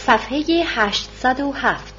صفحه 807.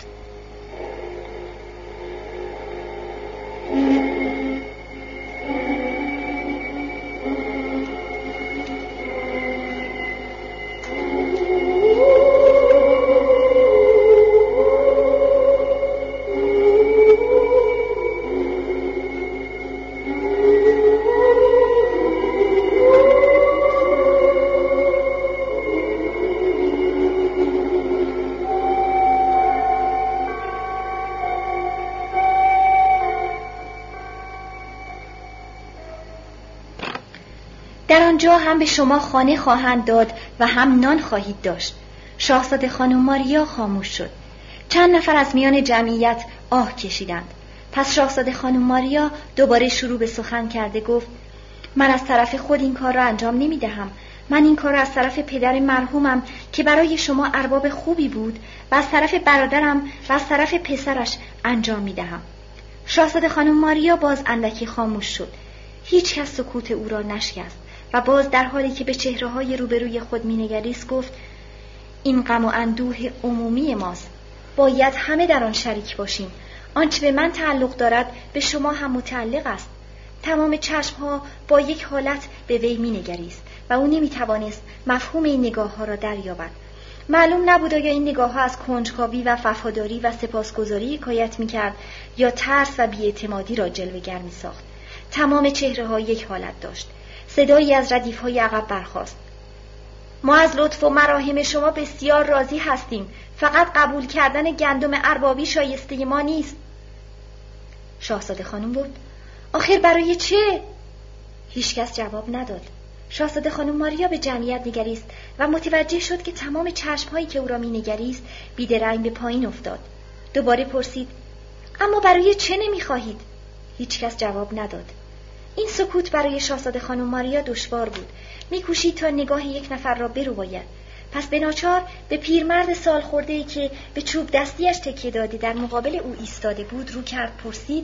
در آنجا هم به شما خانه خواهند داد و هم نان خواهید داشت. شاهزاده خانم ماریا خاموش شد. چند نفر از میان جمعیت آه کشیدند. پس شاهزاده خانم ماریا دوباره شروع به سخن کرده گفت: من از طرف خود این کار را انجام نمی دهم. من این کار را از طرف پدر مرحومم که برای شما ارباب خوبی بود و از طرف برادرم و از طرف پسرش انجام می دهم. شاهزاده خانم ماریا باز اندکی خاموش شد. هیچ کس سکوت او را نشکست و باز در حالی که به چهره‌های روبروی خود می‌نگریست گفت: این غم و اندوه عمومی ماست. باید همه در آن شریک باشیم. آنچه به من تعلق دارد به شما هم متعلق است. تمام چشم‌ها با یک حالت به وی می‌نگریست و او نمی‌توانست مفهوم این نگاه‌ها را دریابد. معلوم نبود آیا این نگاه‌ها از کنجکاوی و وفاداری و سپاسگزاری حکایت می‌کرد یا ترس و بی‌اعتمادی را جلوه‌گر می‌ساخت. تمام چهره‌ها یک حالت داشت. صدایی از ردیف‌های عقب برخاست: ما از لطف و مراحم شما بسیار راضی هستیم. فقط قبول کردن گندم اربابی شایسته ما نیست. شاهزاده خانم بود: آخر برای چه؟ هیچکس جواب نداد. شاهزاده خانم ماریا به جمعیت نگریست و متوجه شد که تمام چشم‌هایی که او را می‌نگریست بیدرنگ به پایین افتاد. دوباره پرسید: اما برای چه نمی‌خواهید؟ هیچکس جواب نداد. این سکوت برای شاهزاده خانم ماریا دشوار بود. می‌کوشید تا نگاه یک نفر را برباید. پس به ناچار به پیرمرد سال خورده‌ای که به چوب دستیش تکیه داده در مقابل او ایستاده بود رو کرد. پرسید: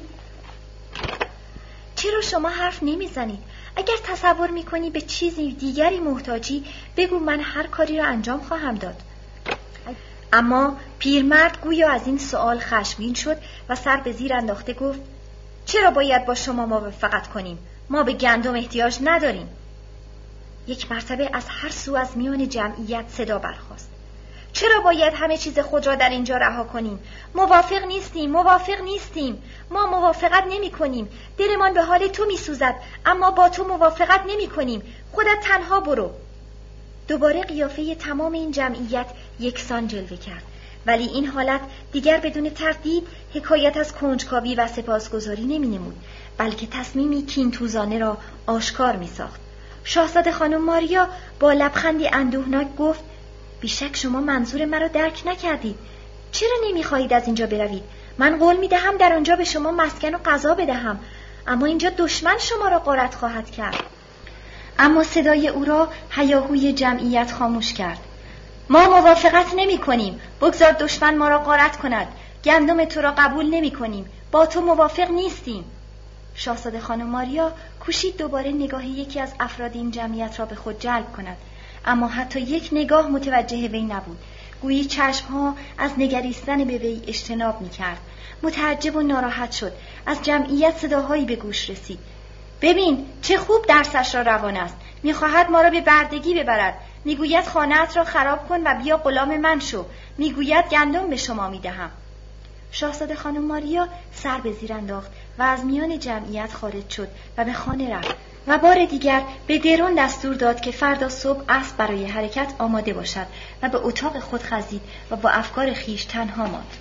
چرا شما حرف نمی‌زنید؟ اگر تصور می‌کنی به چیزی دیگری محتاجی بگو، من هر کاری را انجام خواهم داد. اما پیرمرد گویا از این سوال خشمگین شد و سر به زیر انداخته گفت: چرا باید با شما موافقت کنیم؟ ما به گندم احتیاج نداریم. یک مرتبه از هر سو از میان جمعیت صدا برخاست: چرا باید همه چیز خود را در اینجا رها کنیم؟ موافق نیستیم. ما موافقت نمی کنیم. دلمان به حال تو می سوزد، اما با تو موافقت نمی کنیم. خودت تنها برو. دوباره قیافه تمام این جمعیت یکسان جلوه کرد، ولی این حالت دیگر بدون تردید حکایت از کنجکاوی و سپاسگزاری نمی نمود، بلکه تصمیمی کین‌توزانه را آشکار می ساخت. شاهزاده خانم ماریا با لبخندی اندوهناک گفت: بیشک شما منظور مرا درک نکردید. چرا نمی‌خواهید از اینجا بروید؟ من قول می‌دهم در آنجا به شما مسکن و غذا بدهم، اما اینجا دشمن شما را غارت خواهد کرد. اما صدای او را هیاهوی جمعیت خاموش کرد. ما موافقت نمی‌کنیم. بگذار دشمن ما را غارت کند. گندم تو را قبول نمی‌کنیم. با تو موافق نیستیم. شاهزاده خانم ماریا کوشید دوباره نگاه یکی از افراد این جمعیت را به خود جلب کند، اما حتی یک نگاه متوجه وی نبود. گویی چشمها از نگریستن به وی اجتناب می‌کرد. متعجب و ناراحت شد. از جمعیت صداهایی به گوش رسید: ببین چه خوب درسش را روان است. می‌خواهد ما را به بردگی ببرد. می‌گوید خانه‌ات را خراب کن و بیا غلام من شو. می‌گوید گندم به شما می‌دهم. شاهزاده خانم ماریا سر به زیر انداخت و از میان جمعیت خارج شد و به خانه رفت و بار دیگر به درون دستور داد که فردا صبح اسب برای حرکت آماده باشد و به اتاق خود خزید و با افکار خیش تنها ماند.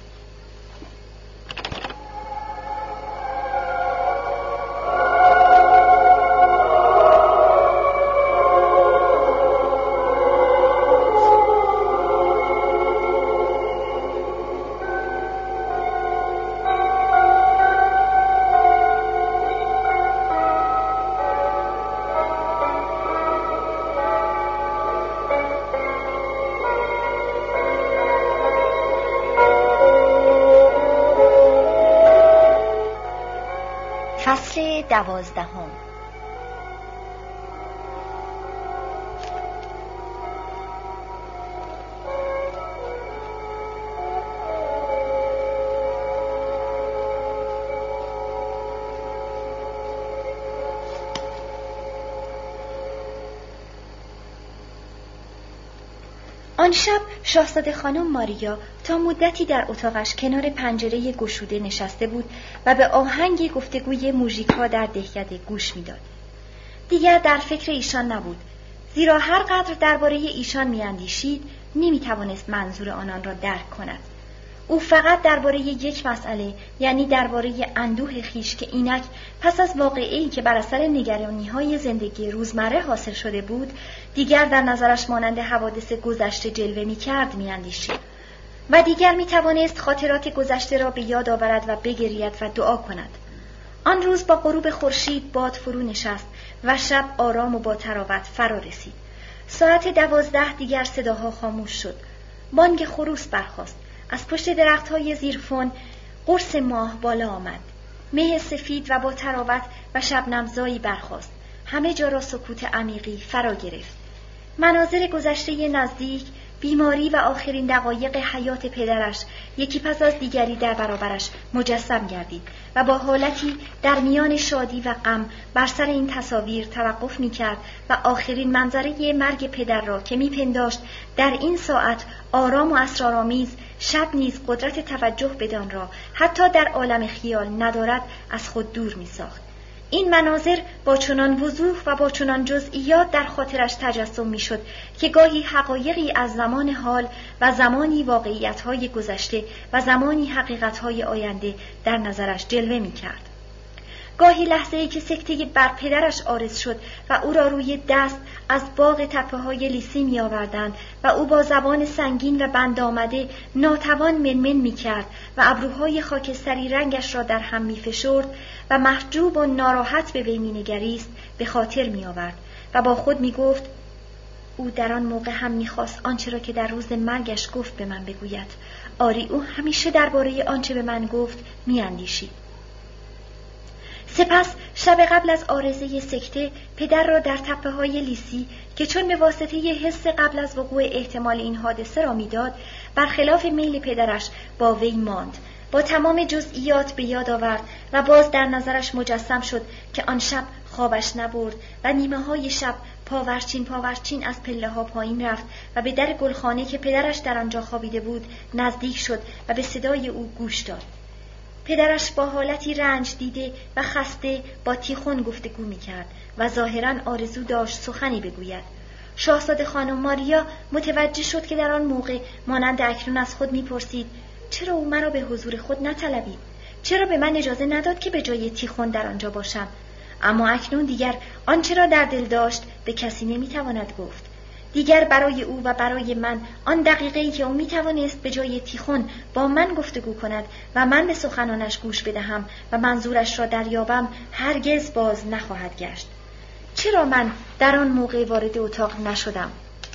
فصل 12. آن شب شاهزاده خانم ماریا تا مدتی در اتاقش کنار پنجره گشوده نشسته بود و به آهنگ گفتگوی موژیک‌ها در دهکده گوش می‌داد. دیگر در فکر ایشان نبود، زیرا هر قدر درباره ایشان می‌اندیشید نمی‌توانست منظور آنان را درک کند. او فقط درباره یک مسئله، یعنی درباره اندوه خیش که اینک پس از واقعه‌ای که بر اثر نگرانی‌های زندگی روزمره حاصل شده بود، دیگر در نظرش مانند حوادث گذشته جلوه می‌کرد می‌اندیشید و دیگر می‌توانست خاطرات گذشته را به یاد آورد و بگرید و دعا کند. آن روز با غروب خورشید باد فرو نشست و شب آرام و با طراوت فرا رسید. ساعت 12 دیگر صداها خاموش شد. بانگ خروس برخاست. از پشت درخت‌های زیرفون قرص ماه بالا آمد. مه سفید و با طراوت و شبنم‌زایی برخاست. همه جا را سکوت عمیقی فرا گرفت. مناظر گذشته نزدیک، بیماری و آخرین دقایق حیات پدرش یکی پس از دیگری در برابرش مجسم گردید و با حالتی در میان شادی و غم بر سر این تصاویر توقف می‌کرد و آخرین منظره مرگ پدر را که می‌پنداشت در این ساعت آرام و اسرارآمیز شب نیز قدرت توجه بدان را حتی در عالم خیال ندارد از خود دور می‌ساخت. این مناظر با چنان وضوح و با چنان جزئیات در خاطرش تجسم می‌شد که گاهی حقایقی از زمان حال و زمانی واقعیت‌های گذشته و زمانی حقیقت‌های آینده در نظرش جلوه می‌کرد. گاهی لحظه‌ای که سکته بر پدرش عارض شد و او را روی دست از باغ تپه‌های لیسی می‌آوردند و او با زبان سنگین و بند آمده ناتوان منمن می‌کرد و ابروهای خاکستری رنگش را در هم می‌فشرد و محجوب و ناراحت به وی می‌نگریست به خاطر می‌آورد و با خود می‌گفت او در آن موقع هم می‌خواست آنچه را که در روز مرگش گفت به من بگوید. آری، او همیشه درباره آنچه به من گفت می‌اندیشید. سپس شب قبل از عارضه سکته پدر را در تپه‌های لیسی که چون به واسطه حس قبل از وقوع احتمال این حادثه را میداد، برخلاف میل پدرش با وی ماند، با تمام جزئیات به یاد آورد و باز در نظرش مجسم شد که آن شب خوابش نبرد و نیمه‌های شب پاورچین از پله‌ها پایین رفت و به در گلخانه که پدرش در آنجا خوابیده بود نزدیک شد و به صدای او گوش داد. پدرش با حالتی رنج دیده و خسته با تیخون گفتگو می‌کرد و ظاهراً آرزو داشت سخنی بگوید. شاهزاده خانم ماریا متوجه شد که در آن موقع مانند اکنون از خود می‌پرسید چرا او مرا به حضور خود نطلبید؟ چرا به من اجازه نداد که به جای تیخون در آنجا باشم؟ اما اکنون دیگر آنچه را در دل داشت به کسی نمی‌تواند گفت. دیگر برای او و برای من آن دقیقه‌ای که او می‌توانست به جای تیخون با من گفتگو کند و من به سخنانش گوش بدهم و منظورش را دریابم هرگز باز نخواهد گشت. چرا من در آن موقع وارد اتاق نشدم؟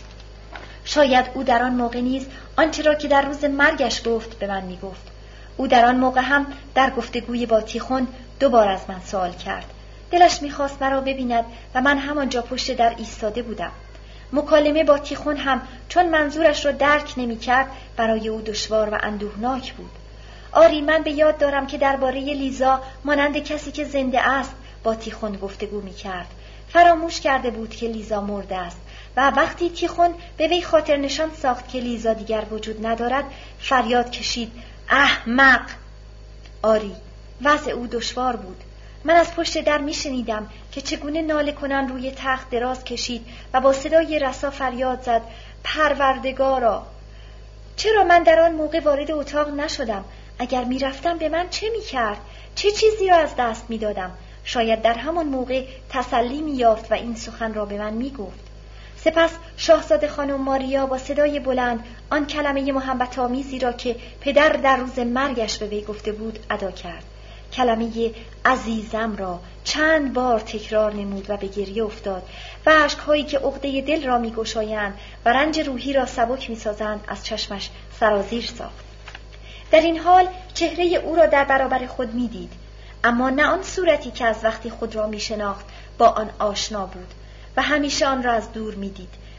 شاید او در آن موقع نیز آنچه را که در روز مرگش گفت به من می‌گفت. او در آن موقع هم در گفتگوی با تیخون دوبار از من سوال کرد. دلش می‌خواست مرا ببیند و من همانجا پشت در ایستاده بودم. مکالمه با تیخون هم چون منظورش را درک نمی‌کرد برای او دشوار و اندوهناک بود. آری، من به یاد دارم که درباره لیزا مانند کسی که زنده است با تیخون گفتگو می‌کرد. فراموش کرده بود که لیزا مرده است و وقتی تیخون به وی خاطر نشان ساخت که لیزا دیگر وجود ندارد فریاد کشید احمق. آری، وضع او دشوار بود. من از پشت در میشنیدم که چگونه ناله کنان روی تخت دراز کشید و با صدای رسا فریاد زد پروردگارا. چرا من در آن موقع وارد اتاق نشدم؟ اگر میرفتم به من چه میکرد؟ چه چیزی را از دست میدادم؟ شاید در همان موقع تسلی میافت و این سخن را به من میگفت. سپس شاهزاده خانم ماریا با صدای بلند آن کلمه محبت آمیزی را که پدر در روز مرگش به وی گفته بود ادا کرد. کلمه عزیزم را چند بار تکرار نمود و به گریه افتاد و اشک‌هایی که عقده دل را می‌گشایند و رنج روحی را سبک می‌سازند از چشمش سرازیر ساخت. در این حال چهره او را در برابر خود می‌دید، اما نه آن صورتی که از وقتی خود را می‌شناخت با آن آشنا بود و همیشه آن را از دور می‌دید،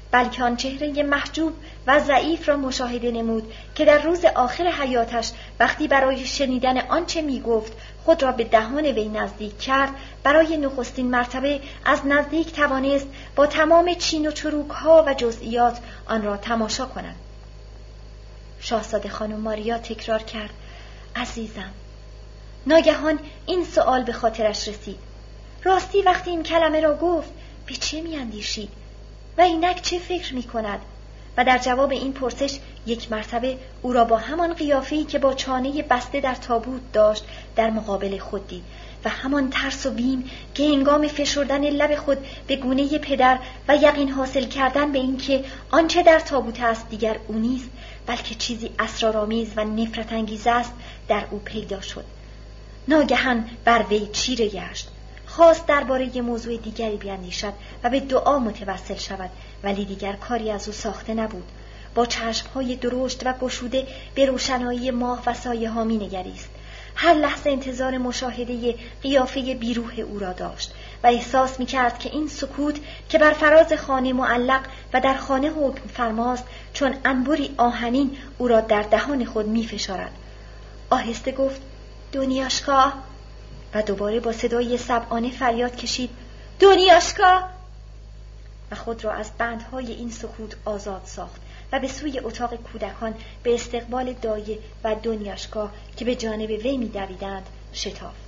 بلکه آن چهره محجوب و ضعیف را مشاهده نمود که در روز آخر حیاتش وقتی برای شنیدن آنچه می‌گفت خود را به دهان وی نزدیک کرد، برای نخستین مرتبه از نزدیک توانست با تمام چین و چروک‌ها و جزئیات آن را تماشا کند. شاهزاده خانم ماریا تکرار کرد: عزیزم. ناگهان این سؤال به خاطرش رسید: راستی وقتی این کلمه را گفت به چه می‌اندیشید و اینک چه فکر می‌کند؟ و در جواب این پرسش یک مرتبه او را با همان قیافه‌ای که با چانه بسته در تابوت داشت در مقابل خود دید و همان ترس و بیم که هنگام فشردن لب خود به گونه پدر و یقین حاصل کردن به این که آنچه در تابوت است دیگر او نیست بلکه چیزی اسرارآمیز و نفرت انگیز است در او پیدا شد. ناگهان بر وی چیره گشت. خواست درباره موضوع دیگری بیاندیشد و به دعا متوسل شود، ولی دیگر کاری از او ساخته نبود. با چشم‌های درشت و گشوده به روشنایی ماه و سایه‌ها می‌نگریست. هر لحظه انتظار مشاهده قیافه بیروح او را داشت و احساس می‌کرد که این سکوت که بر فراز خانه معلق و در خانه حکم فرماست چون انبری آهنین او را در دهان خود می‌فشارد. آهسته گفت: دنیاشکا، و دوباره با صدای سبعانه فریاد کشید: دنیاشکا، و خود را از بندهای این سکوت آزاد ساخت و به سوی اتاق کودکان به استقبال دایه و دنیاشکا که به جانب وی می دویدند شتافت.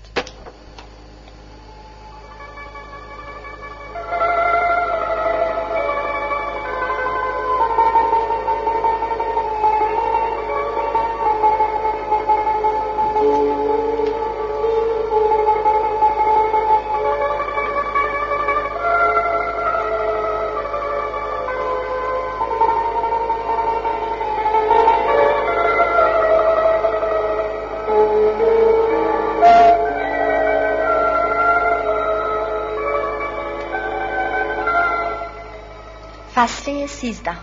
فصل 13.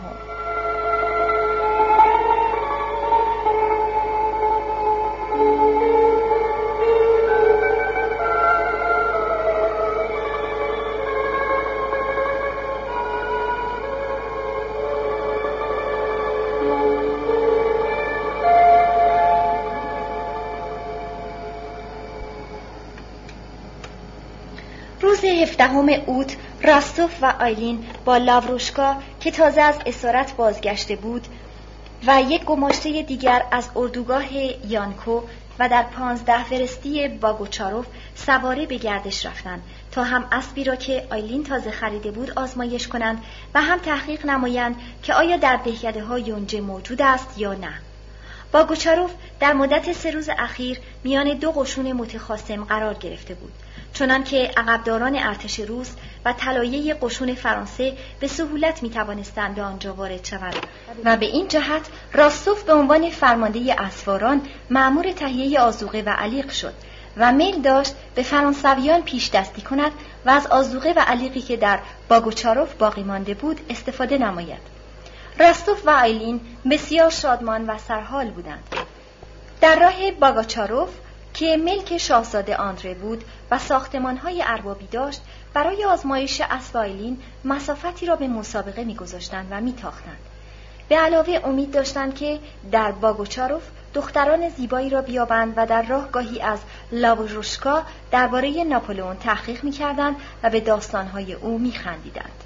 روز 17 اوت راستوف و آیلین با لاوروشکا که تازه از اسارت بازگشته بود و یک گماشته دیگر از اردوگاه یانکو و در 15 فرستی باگوچاروف سواره به گردش رفتند تا هم اسبی را که آیلین تازه خریده بود آزمایش کنند و هم تحقیق نمایند که آیا در دهکده‌ها یونجه موجود است یا نه. باگوچاروف در مدت 3 روز اخیر میان 2 قشون متخاصم قرار گرفته بود، چنان که عقبداران ارتش روس و طلایه قشون فرانسه به سهولت میتوانستند به آنجا وارد شوند و به این جهت راستوف به عنوان فرمانده اسواران مأمور تهیه آذوقه و علیق شد و میل داشت به فرانسویان پیش دستی کند و از آذوقه و علیقی که در باگوچاروف باقی مانده بود استفاده نماید. راستوف و آیلین بسیار شادمان و سرحال بودند. در راه باگوچاروف که ملک شاهزاده آندره بود و ساختمان‌های اربابی داشت، برای آزمایش اسب آیلین مسافتی را به مسابقه می‌گذاشتند و می‌تاختند. به علاوه امید داشتند که در باگوچاروف دختران زیبایی را بیابند و در راه گاهی از لاوروشکا درباره ناپلئون تحقیق می‌کردند و به داستان‌های او می‌خندیدند.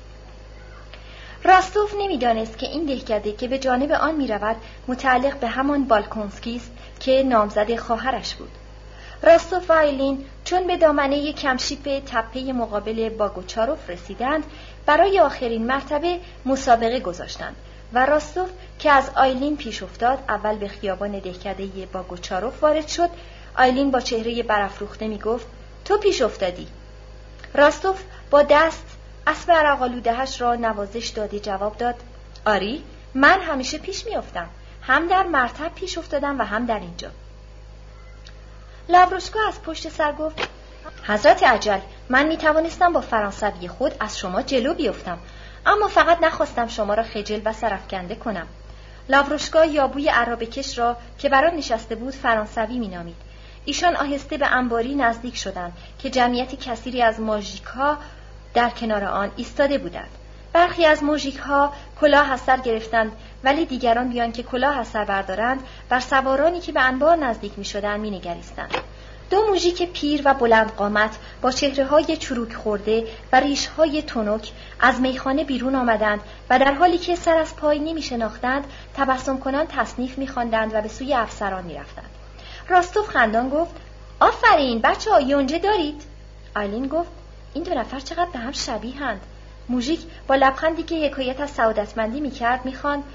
راستوف نمی‌دانست که این دهکده که به جانب آن می‌رود متعلق به همان بالکونسکی است که نامزد خواهرش بود. راستوف و آیلین چون به دامنه کمشیب تپه مقابل باگوچاروف رسیدند، برای آخرین مرتبه مسابقه گذاشتند و راستوف که از آیلین پیش افتاد اول به خیابان دهکده باگوچاروف وارد شد. آیلین با چهره برافروخته میگفت: تو پیش افتادی. راستوف با دست اسب عرق‌آلوده‌اش را نوازش داده جواب داد: آری، من همیشه پیش میافتم، هم در مرتب پیش افتادم و هم در اینجا. لاوروشکا از پشت سر گفت: حضرت اجل، من میتوانستم با فرانسوی خود از شما جلو بیفتم، اما فقط نخواستم شما را خجل و سرفکنده کنم. لاوروشکا یابوی عرابکش را که بر آن نشسته بود فرانسوی مینامید. ایشان آهسته به انباری نزدیک شدند که جمعیت کثیری از ماژیک‌ها در کنار آن ایستاده بودند. برخی از موژیک‌ها کلاه از سر گرفتند، ولی دیگران بیان که کلاه از سر بردارند بر سوارانی که به انبار نزدیک می‌شدند می‌نگریستند. دو موژیک پیر و بلند قامت با چهره‌های چروک خورده و ریش‌های تنک از میخانه بیرون آمدند و در حالی که سر از پای نمی‌شناختند تبسم کنان تصنیف می‌خواندند و به سوی افسران می‌رفتند. راستوف خندان گفت: آفرین بچه‌ها، یونجه دارید؟ آیلین گفت: این دو نفر چقدر به هم شبیه‌اند. موژیک با لبخندی که حکایت از سعادتمندی می‌کرد می‌خواند: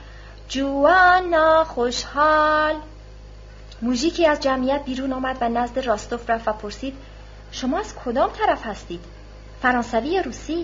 جوانا خوشحال. موژیکی از جمعیت بیرون آمد و نزد راستوف رفت و پرسید: شما از کدام طرف هستید؟ فرانسوی یا روسی؟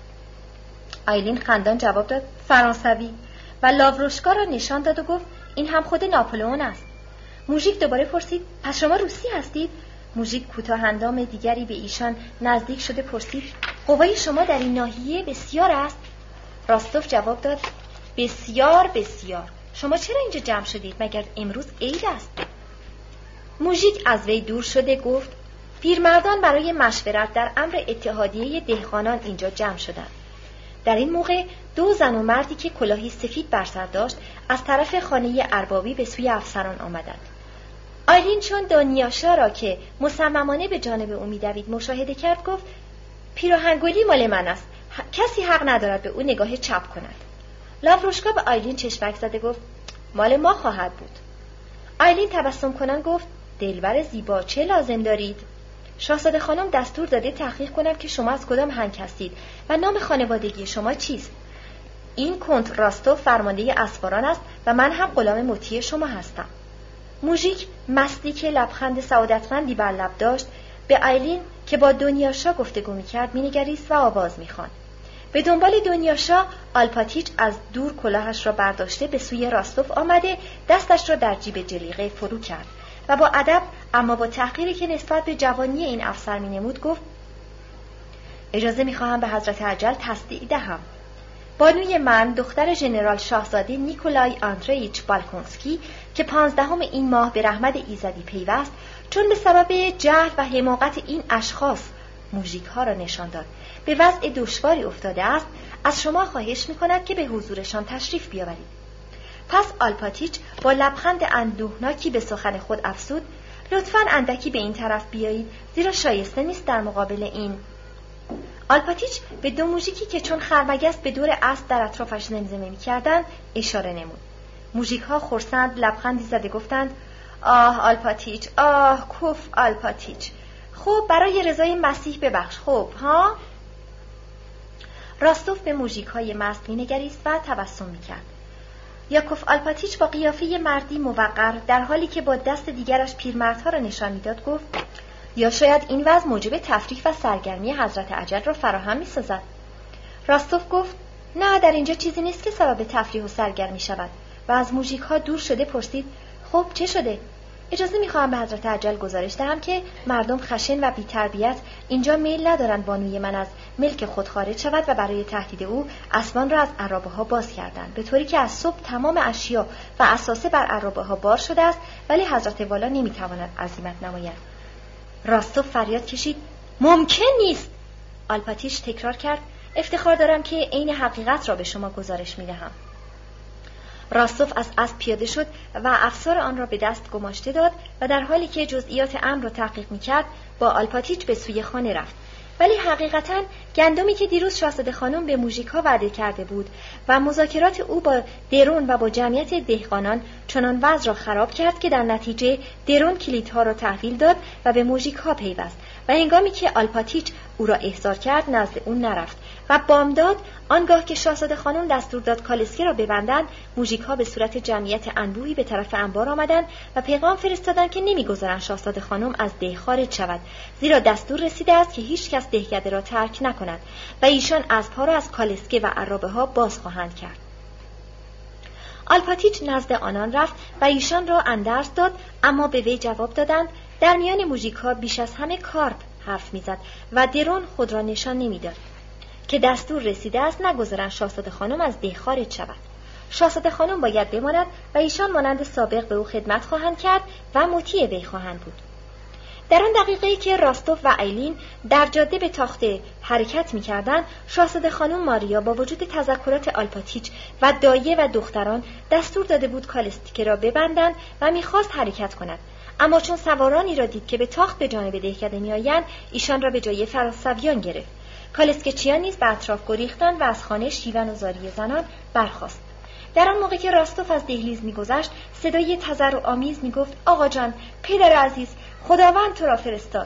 آیلین خندان جواب داد: فرانسوی، و لاوروشکا را نشان داد و گفت: این هم خود ناپلئون است. موژیک دوباره پرسید: پس شما روسی هستید؟ موژیک کوتاه اندام دیگری به ایشان نزدیک شده پرسید: قوای شما در این ناحیه بسیار است؟ راستوف جواب داد: بسیار بسیار. شما چرا اینجا جمع شدید؟ مگر امروز عید است؟ موژیک از وی دور شده گفت: پیرمردان برای مشورت در امر اتحادیه دهقانان اینجا جمع شدند. در این موقع دو زن و مردی که کلاهی سفید بر سر داشت از طرف خانه اربابی به سوی افسران آمدند. آیلین چون دانیاشا را که مصممانه به جانب او می‌دوید مشاهده کرد گفت: پیراهنگلی مال من است، کسی حق ندارد به او نگاه چپ کند. لاوروشکا به آیلین چشمک زده گفت: مال ما خواهد بود. آیلین تبسم کنان گفت: دلبر زیبا، چه لازم دارید؟ شاهزاده خانم دستور داده تحقیق کنم که شما از کدام هنگ هستید و نام خانوادگی شما چیست. این کنت راستوف فرمانده اسواران است و من هم غلام مطیع شما هستم. موژیک مستی که لبخند سعادتمندی بر لب داشت به آیلین که با دنیاشا گفتگو می‌کرد می‌نگریست و آواز می‌خواند. به دنبال دنیاشا آلپاتیچ از دور کلاهش را برداشته به سوی راستوف آمده دستش را در جیب جلیقه فرو کرد و با ادب اما با تحقیری که نسبت به جوانی این افسر می‌نمود گفت: اجازه می‌خواهم به حضرت اجل تصدیع دهم. بانوی من دختر ژنرال شاهزاده نیکولای آندریچ بالکونسکی که 15 این ماه به رحمت ایزدی پیوست، چون به سبب جهل و حماقت این اشخاص موژیک‌ها را نشان داد به وضع دشواری افتاده است، از شما خواهش می‌کند که به حضورشان تشریف بیاورید. پس آلپاتیچ با لبخند اندوهناکی به سخن خود افزود: لطفاً اندکی به این طرف بیایید، زیرا شایسته نیست در مقابل این. آلپاتیچ به دو موژیکی که چون خرمگس به دور اسب در اطرافش زمزمه می‌کردند اشاره نمود. موژیک‌ها خرسند لبخندی زده گفتند: آه آلپاتیچ، آه کف آلپاتیچ. خب برای رضای مسیح ببخش. خب ها؟ راستوف به موژیک‌های مست می‌نگریست و تبسم می‌کرد. یاکوف آلپاتیچ با قیافه مردی موقر در حالی که با دست دیگرش پیرمردها را نشان می‌داد گفت: یا شاید این وضع موجب تفریح و سرگرمی حضرت اجل را فراهم می‌سازد. راستوف گفت: نه، در اینجا چیزی نیست که سبب تفریح و سرگرمی شود، و از موژیک‌ها دور شده پرسید: خب چه شده؟ اجازه می‌خواهم به حضرت اجل گزارش دهم که مردم خشن و بی‌تربیت اینجا میل ندارند بانوی من از ملک خود خارج شود و برای تهدید او اسبان را از عرابه‌ها باز کردند، به طوری که از صبح تمام اشیا و اساسه بر عرابه‌ها بار شده است، ولی حضرت والا نمی‌تواند عزیمت نماید. راستوف فریاد کشید: ممکن نیست. آلپاتیچ تکرار کرد: افتخار دارم که عین حقیقت را به شما گزارش می‌دهم. راستوف از اسب پیاده شد و افسار آن را به دست گماشته داد و در حالی که جزئیات امر را تحقیق می‌کرد با آلپاتیچ به سوی خانه رفت. ولی حقیقتاً گندمی که دیروز شاهزاده خانم به موژیک‌ها وعده کرده بود و مذاکرات او با درون و با جمعیت دهقانان چنان وضع را خراب کرد که در نتیجه درون کلیدها را تحویل داد و به موژیک‌ها پیوست و هنگامی که آلپاتیچ او را احضار کرد نزد او نرفت و بامداد آنگاه که شاهزاده خانم دستور داد کالسکه را ببندند، موژیک‌ها به صورت جمعیت انبوهی به طرف انبار آمدند و پیغام فرستادند که نمی‌گذارند شاهزاده خانم از ده خارج شود، زیرا دستور رسیده است که هیچ کس دهکده را ترک نکند و ایشان اسب‌ها را از کالسکه و عرابه‌ها باز خواهند کرد. آلپاتیچ نزد آنان رفت و ایشان را اندرز داد، اما به وی جواب دادند در میان موژیک‌ها بیش از همه کارپ حرف می‌زد و درون خود را نشان نمی‌داد که دستور رسیده است نگذارند شاهزاده خانم از ده خارج شود. شاهزاده خانم باید بماند و ایشان مانند سابق به او خدمت خواهند کرد و مطیع وی خواهند بود. در آن دقیقه‌ای که راستوف و آیلین در جاده به تاخته حرکت می‌کردند، شاهزاده خانم ماریا با وجود تذکرات آلپاتیچ و دایه و دختران دستور داده بود کالسکه را ببندند و می‌خواست حرکت کند. اما چون سوارانی را دید که به تاخت به جانب دهکده می‌آیند، ایشان را به جای فرانسویان گرفت. کالسکچیان نیز به اطراف گریختند و از خانه شیون و زاری زنان برخاست. در آن موقع که راستوف از دهلیز می‌گذشت، صدای تضرع‌آمیز می‌گفت: آقا جان، پدر عزیز، خداوند تو را فرستاد.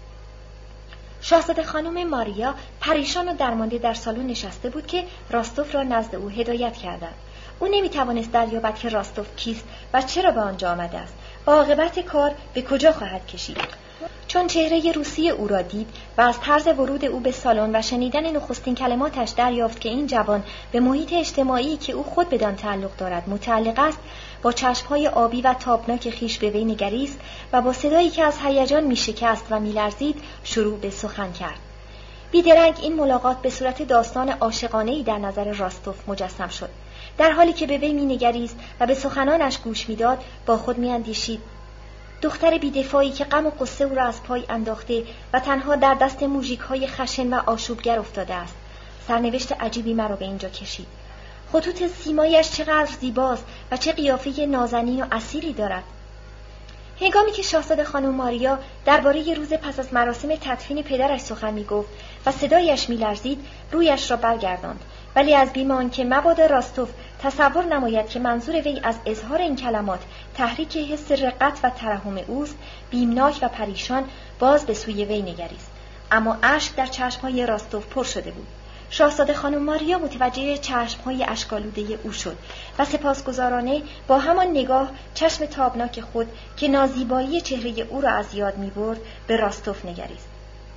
شاهزاده خانم ماریا پریشان و درمانده در سالن نشسته بود که راستوف را نزد او هدایت کردند. او نمی‌توانست دریابد که راستوف کیست و چرا به آنجا آمده است و عاقبت کار به کجا خواهد کشید. چون چهره روسی او را دید و از طرز ورود او به سالن و شنیدن نخستین کلماتش دریافت که این جوان به محیط اجتماعی که او خود بدان تعلق دارد متعلق است، با چشم‌های آبی و تابناک خیش به وی نگریست و با صدایی که از هیجان می‌شکست و می‌لرزید شروع به سخن کرد. بیدرنگ این ملاقات به صورت داستان عاشقانه‌ای در نظر راستوف مجسم شد. در حالی که به وی می‌نگریست و به سخنانش گوش می‌داد، با خود می‌اندیشید: دختر بی‌دفاعی که غم و غصه او را از پای انداخته و تنها در دست موژیک‌های خشن و آشوبگر افتاده است. سرنوشت عجیبی مرا به اینجا کشید. خطوط سیمایش چقدر زیباست و چه قیافه نازنین و اصیلی دارد. هنگامی که شاهزاده خانم ماریا درباره روز پس از مراسم تدفین پدرش سخن می‌گفت و صدایش می‌لرزید، رویش را برگرداند، ولی از بیم آنکه مبادا راستوف تصور نماید که منظور وی از اظهار این کلمات تحریک حس رقت و ترحم اوست، بیمناک و پریشان باز به سوی وی نگریست. اما اشک در چشم‌های راستوف پر شده بود. شاهزاده خانم ماریا متوجه چشم‌های اشک‌آلوده او شد و سپاسگزارانه با همان نگاه چشم تابناک خود که نازیبایی چهره او را از یاد می‌برد به راستوف نگریست.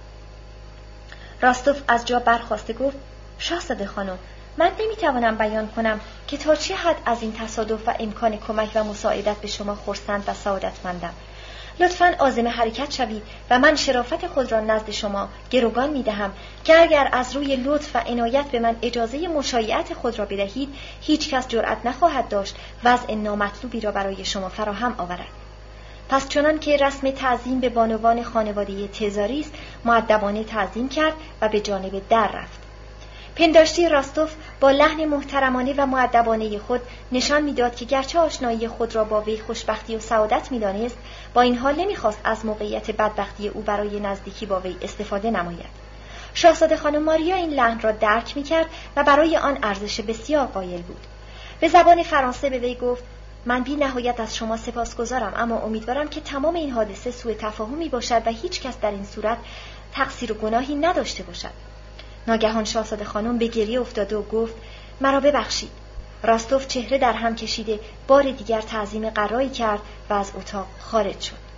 راستوف از جا برخاسته گفت: شاهزاده خانم، من نمی‌توانم بیان کنم که تا چه حد از این تصادف و امکان کمک و مساعدت به شما خرسند و سعادتمندم. لطفاً عازم حرکت شوید و من شرافت خود را نزد شما گروگان می‌دهم که اگر از روی لطف و عنایت به من اجازه مشایعت خود را بدهید، هیچ کس جرأت نخواهد داشت وضع نامطلوبی را برای شما فراهم آورد. پس چنان که رسم تعظیم به بانوان خانواده تزاری است، مؤدبانه تعظیم کرد و به جانب در رفت. پنداشتی راستوف با لحن محترمانه و مؤدبانه خود نشان میداد که گرچه آشنایی خود را با وی خوشبختی و سعادت می‌دانست، با این حال نمی‌خواست از موقعیت بدبختی او برای نزدیکی با وی استفاده نماید. شاهزاده خانم ماریا این لحن را درک می‌کرد و برای آن ارزش بسیار قائل بود. به زبان فرانسه به وی گفت: من بی نهایت از شما سپاسگزارم، اما امیدوارم که تمام این حادثه سوء تفاهمی باشد و هیچ کس در این صورت تقصیر و گناهی نداشته باشد. ناگهان شاهزاده خانم به گریه افتاده و گفت: مرا ببخشید. راستوف چهره در هم کشیده بار دیگر تعظیم قرایی کرد و از اتاق خارج شد.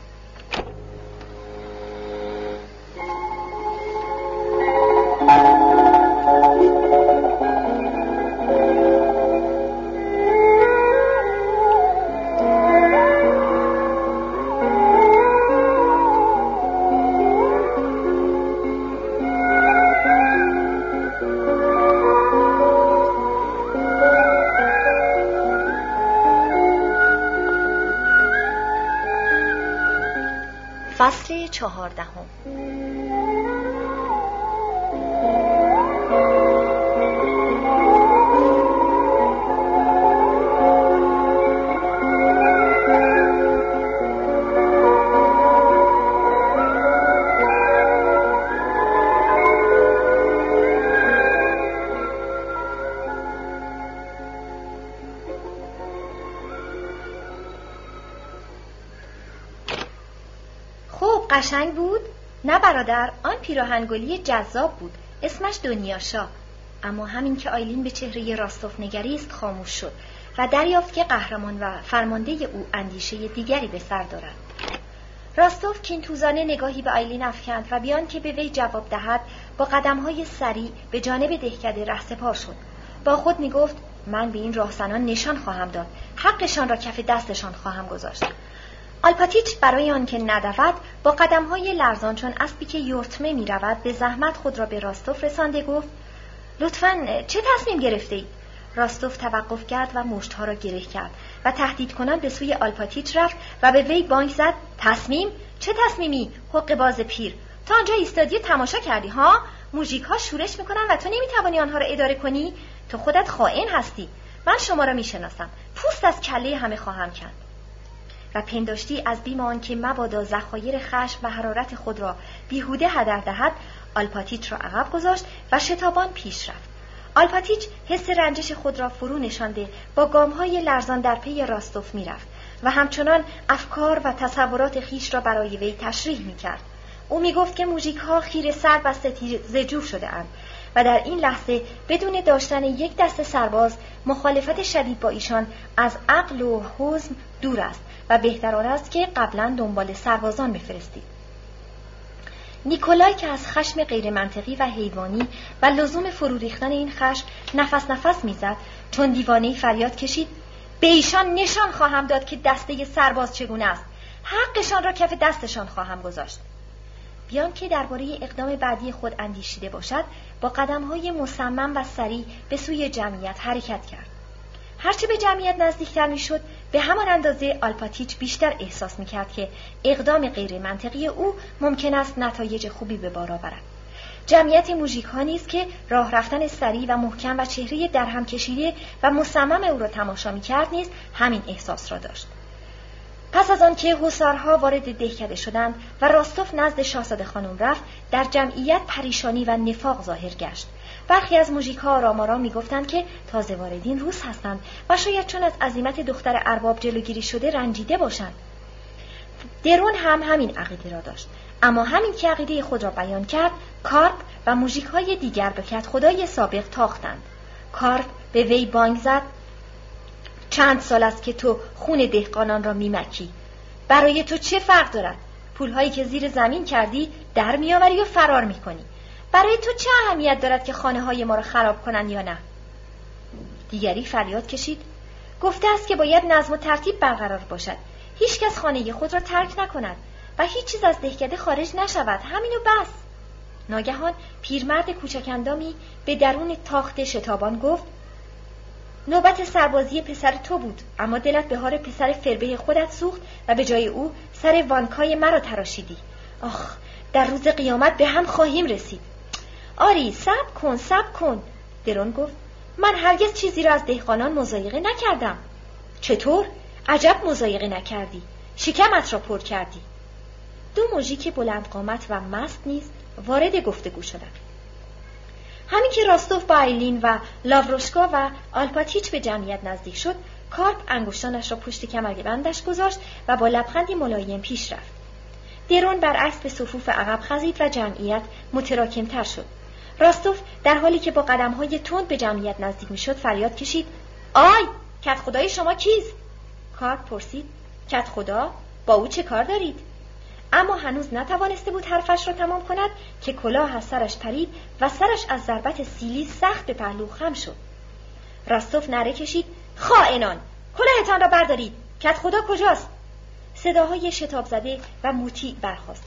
فصل 14. قشنگ بود؟ نه برادر، آن پیراهنگلی جذاب بود. اسمش دنیاشا. اما همین که آیلین به چهره راستوف نگریست خاموش شد و دریافت که قهرمان و فرمانده او اندیشه دیگری به سر دارد. راستوف کینتوزانه نگاهی به آیلین افکند و بیان که به وی جواب دهد با قدم‌های سریع به جانب دهکده رهسپار شد. با خود می‌گفت: من به این راهزنان نشان خواهم داد، حقشان را کف دستشان خواهم گذاشت. آلپاتیچ برای آنکه ندود با قدم‌های لرزان چون اسبی که یورتمه می‌رود به زحمت خود را به راستوف رسانده گفت: لطفاً چه تصمیم گرفته‌اید؟ راستوف توقف کرد و مشت‌ها را گره کرد و تهدید کنان به سوی آلپاتیچ رفت و به وی بانگ زد: تصمیم؟ چه تصمیمی حق باز پیر؟ تا آنجا ایستادی و تماشا کردی ها؟ موژیک ها شورش میکنن و تو نمیتوانی آنها را اداره کنی؟ تو خودت خائن هستی. من شما را میشناسم. پوست از کله همه خواهم کند. و پنداشتی از بیم آنکه مبادا ذخایر خشم و حرارت خود را بیهوده هدر دهد، آلپاتیچ را عقب گذاشت و شتابان پیش رفت. آلپاتیچ حس رنجش خود را فرو نشانده با گام‌های لرزان در پی راستوف می‌رفت و همچنان افکار و تصورات خیش را برای وی تشریح می‌کرد. او می‌گفت که موژیک‌ها خیره سر و ستیزه‌جو شده‌اند و در این لحظه بدون داشتن یک دسته سرباز مخالفت شدید با ایشان از عقل و حزم دور است و بهتر آن است که قبلا دنبال سربازان بفرستید. نیکولای که از خشم غیر منطقی و حیوانی و لزوم فرو ریختن این خشم نفس میزد، چون دیوانه‌ای فریاد کشید: به ایشان نشان خواهم داد که دسته سرباز چگونه است. حقشان را کف دستشان خواهم گذاشت. بیان که درباره اقدام بعدی خود اندیشیده باشد، با قدم‌های مصمم و سریع به سوی جمعیت حرکت کرد. هرچه به جمعیت نزدیکتر میشد، به همان اندازه آلپاتیچ بیشتر احساس میکرد که اقدام غیر منطقی او ممکن است نتایج خوبی به بار آورد. جمعیت موژیک‌ها نیز که راه رفتن سریع و محکم و چهره درهم کشیده و مصمم او را تماشا میکرد نیز همین احساس را داشت. پس از آن که حصارها وارد دهکده شدند و راستوف نزد شاهزاده خانم رفت، در جمعیت پریشانی و نفاق ظاهر گشت. برخی از موژیک‌ها آرام می‌گفتند که تازه واردین روس هستند و شاید چون از عزیمت دختر ارباب جلوگیری شده رنجیده باشند. درون هم همین عقیده را داشت، اما همین که عقیده خود را بیان کرد، کارپ و موژیک‌های دیگر به کدخدای سابق تاختند. کارپ به وی بانگ زد: چند سال است که تو خون دهقانان را میمکی. برای تو چه فرق دارد؟ پولهایی که زیر زمین کردی در میآوری و فرار میکنی. برای تو چه اهمیت دارد که خانه های ما را خراب کنن یا نه؟ دیگری فریاد کشید: گفته است که باید نظم و ترتیب برقرار باشد. هیچ کس خانه خود را ترک نکند و هیچ چیز از دهکده خارج نشود. همینو بس. ناگهان پیرمرد کوچک اندامی به درون تاخت شتابان گفت: نوبت سربازی پسر تو بود، اما دلت به حال پسر فربه خودت سوخت و به جای او سر وانکای مرا تراشیدی. آخ، در روز قیامت به هم خواهیم رسید. آری، صبر کن. درون گفت: من هرگز چیزی را از دهقانان مضایقه نکردم. چطور؟ عجب مضایقه نکردی. شکمت را پر کردی. دو موژیک بلند قامت و مست نیز وارد گفتگو شدند. همین که راستوف با آیلین و لاوروشکا و آلپاتیچ به جمعیت نزدیک شد، کارپ انگشتانش را پشت کمربندش گذاشت و با لبخندی ملایم پیش رفت. درون برعکس به صفوف عقب خزید و جمعیت متراکم‌تر شد. راستوف در حالی که با قدم‌های تند به جمعیت نزدیک می‌شد فریاد کشید: آی، کدخدای شما کیست؟ کارپ پرسید: کدخدا؟ با او چه کار دارید؟ اما هنوز نتوانسته بود حرفش را تمام کند که کلاه از سرش پرید و سرش از ضربت سیلی سخت به پهلو خم شد. راستوف نعره کشید: خائنان، کلاهتان را بردارید. کدخدا کجاست؟ صداهای شتاب زده و مطیع برخاست: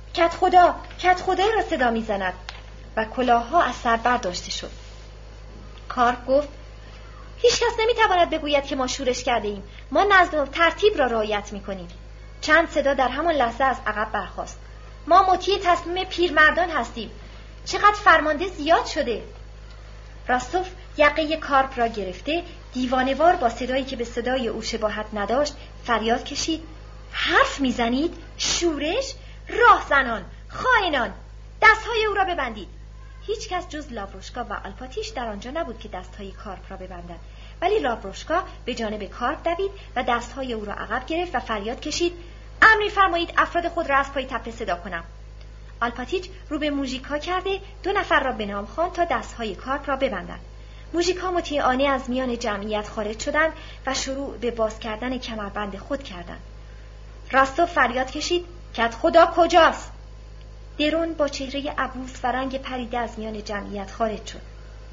کدخدا را صدا می‌زند و کلاه‌ها از سر برداشته شد. کارپ گفت: هیچ کس نمی‌تواند بگوید که ما شورش کرده ایم. ما نظم و ترتیب را رعایت می‌کنیم. چند صدا در همان لحظه از عقب برخاست: ما مطیع تصمیم پیرمردان هستیم. چقدر فرمانده زیاد شده. راستوف یقه کارپ را گرفته دیوانه‌وار با صدایی که به صدای او شباهت نداشت فریاد کشید: حرف میزنید؟ شورش؟ راهزنان، خائنان، دستهای او را ببندید. هیچ کس جز لاوروشکا و آلپاتیچ در آنجا نبود که دستهای کارپ را ببندند، ولی لاوروشکا به جانب کارپ دوید و دستهای او را عقب گرفت و فریاد کشید: امر فرمایید افراد خود را از پای تپه صدا کنم. آلپاتیچ رو به موژیک‌ها کرده 2 نفر را به نام خواند تا دستهای کارپ را ببندند. موژیک‌ها مطیعانه از میان جمعیت خارج شدند و شروع به باز کردن کمربند خود کردند. راستوف فریاد کشید: کدخدا کجاست؟ درون با چهره عبوس و رنگ پریده از میان جمعیت خارج شد.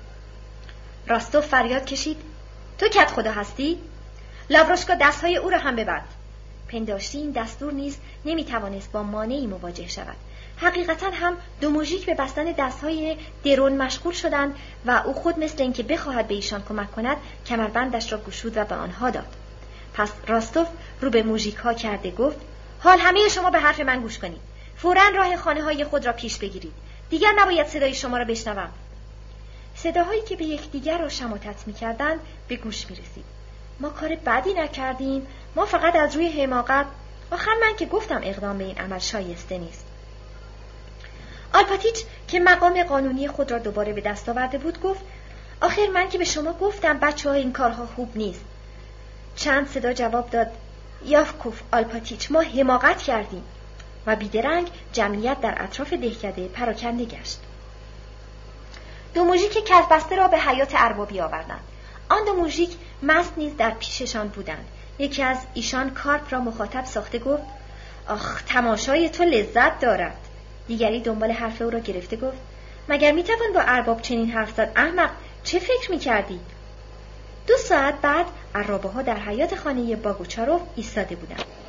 راستوف فریاد کشید: تو کدخدا هستی؟ لاوروشکا دستهای او را هم ببند. پنداشتی این دستور نیز نمیتوانست با مانعی مواجه شود. حقیقتا هم 2 موژیک به بستن دستهای درون مشغول شدند و او خود مثل اینکه بخواهد به ایشان کمک کند کمربندش را گشود و به آنها داد. پس راستوف رو به موژیک ها کرده گفت: حال همه شما به حرف من گوش کنید. فوراً راه خانه‌های خود را پیش بگیرید. دیگر نباید صدای شما را بشنوم. صداهایی که به یکدیگر را شماتت می‌کردند به گوش می‌رسید. ما کار بدی نکردیم، ما فقط از روی حماقت. آخر من که گفتم اقدام به این عمل شایسته نیست. آلپاتیچ که مقام قانونی خود را دوباره به دست آورده بود گفت: آخر من که به شما گفتم بچه‌ها این کارها خوب نیست. چند صدا جواب داد: یاکوف آلپاتیچ، ما حماقت کردیم. و بیدرنگ جمعیت در اطراف دهکده پراکنده گشت. دو موژیک کزبسته را به حیات اربابی آوردند. آن دو موژیک مست نیز در پیششان بودند. یکی از ایشان کارپ را مخاطب ساخته گفت: آخ، تماشای تو لذت دارد. دیگری دنبال حرف او را گرفته گفت: مگر میتوان با ارباب چنین حرف زد؟ احمق، چه فکر میکردی؟ 2 ساعت بعد ارباب‌ها در حیاط خانه باگوچاروف ایستاده بودند.